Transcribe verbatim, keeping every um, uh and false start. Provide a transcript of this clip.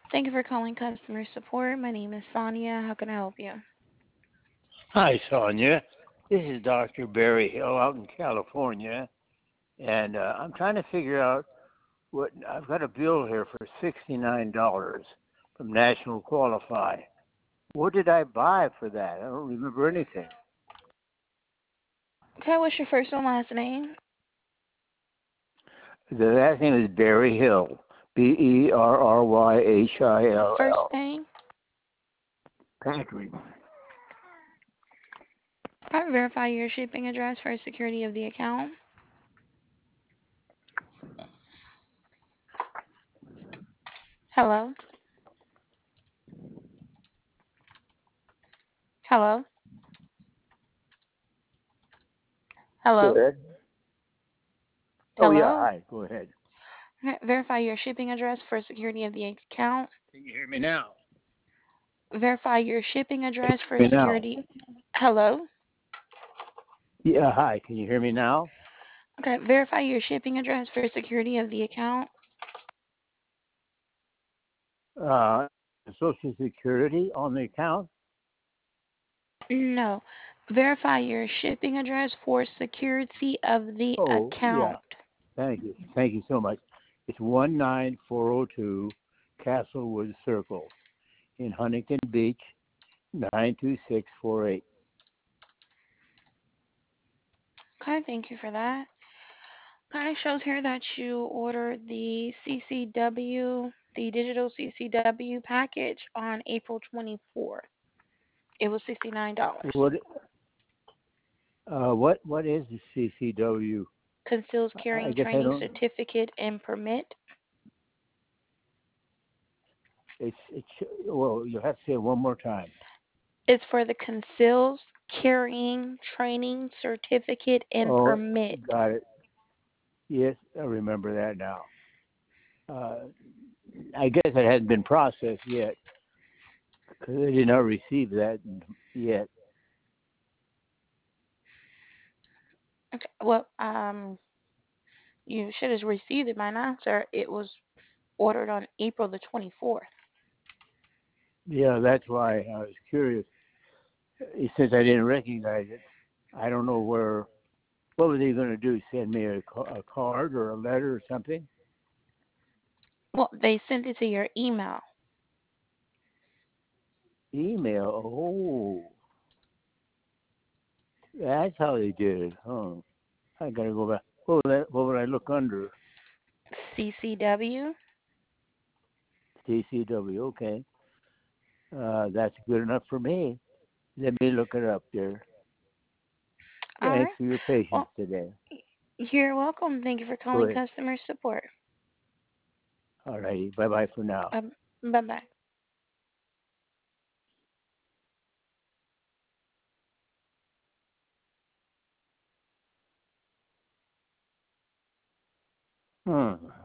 Thank you for calling customer support. My name is Sonia. How can I help you? Hi, Sonia. This is Doctor Barry Hill out in California, and uh, I'm trying to figure out what I've got a bill here for sixty-nine dollars from National Qualify. What did I buy for that? I don't remember anything. Okay, what's your first and last name? The last name is Barry Hill, B E R R Y H I L First L. name? Patrick. All right, verify your shipping address for security of the account. Hello? Hello? Go Hello? ahead. Oh, yeah, Hello? hi. Go ahead. All right, verify your shipping address for security of the account. Can you hear me now? Verify your shipping Can address you for hear me now? security. Hello? Yeah, hi. Can you hear me now? Okay, verify your shipping address for security of the account. Uh, Social Security on the account? No. Verify your shipping address for security of the Oh, yeah. account. Thank you. Thank you so much. It's one nine four oh two Castlewood Circle in Huntington Beach, nine two six four eight. Okay, thank you for that. Okay, shows here that you ordered the C C W, the digital C C W package on April twenty-fourth. It was sixty-nine dollars. What uh what what is the C C W? Conceals I carrying guess I training don't. certificate and permit. It's it's well. You have to say it one more time. It's for the conceals carrying training certificate and Oh, permit. got it. Yes, I remember that now. Uh, I guess it hasn't been processed yet because I did not receive that yet. Okay, well, um, you should have received it by now, sir. It was ordered on April the twenty-fourth. Yeah, that's why I was curious. Since I didn't recognize it, I don't know where. What were they going to do? Send me a, a card or a letter or something? Well, they sent it to your email. Email. Oh, that's how they did it. Huh. I got to go back. What would, I, what would I look under? C C W. C C W. Okay. Uh, that's good enough for me. Let me look it up there. All Thanks right. for your patience Well, today. you're welcome. Thank you for Go calling ahead. customer support. All righty. Bye bye for now. Um, bye bye. Hmm.